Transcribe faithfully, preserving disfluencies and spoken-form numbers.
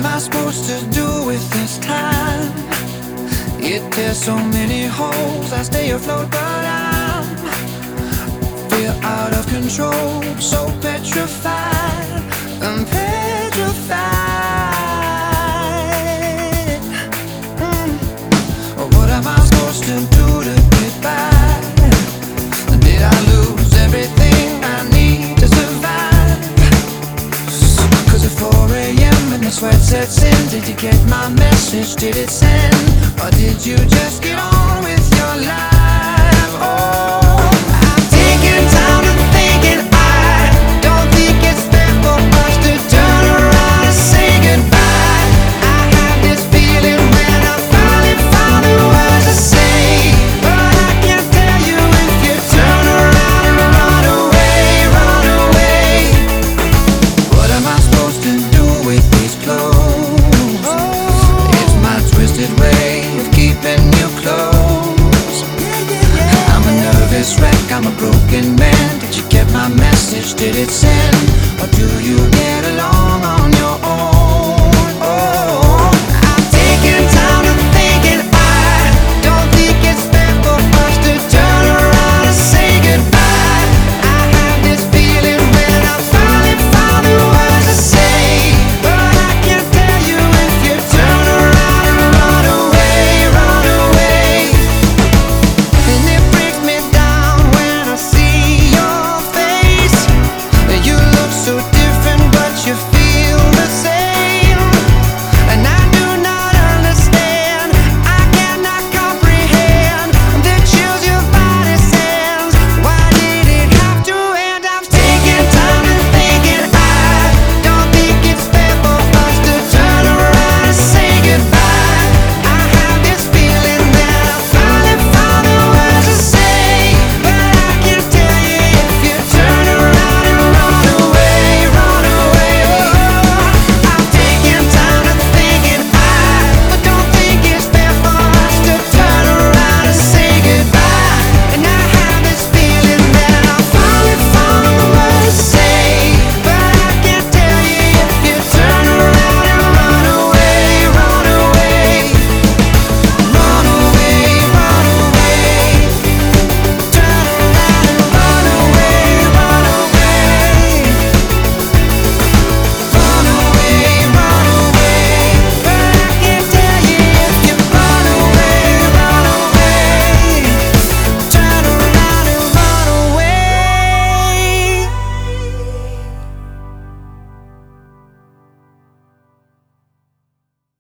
am I supposed to do with this time? It tears so many holes, I stay afloat but I'm feel out of control, so petrified, I'm petrified. mm. What am I supposed to do to get by? Did I lose everything I need to survive? Cause at four a m and the sweat sets in, did you get my message? Did it send? Or did you just get on with your life?